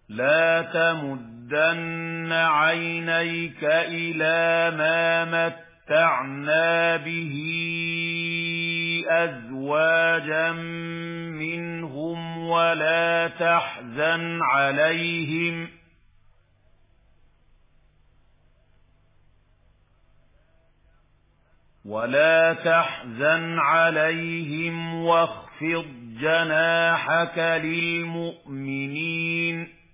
لا تمدن عينيك إلى ما متعنا به أزواجا منهم ولا تحزن عليهم واخفض جناحك للمؤمنين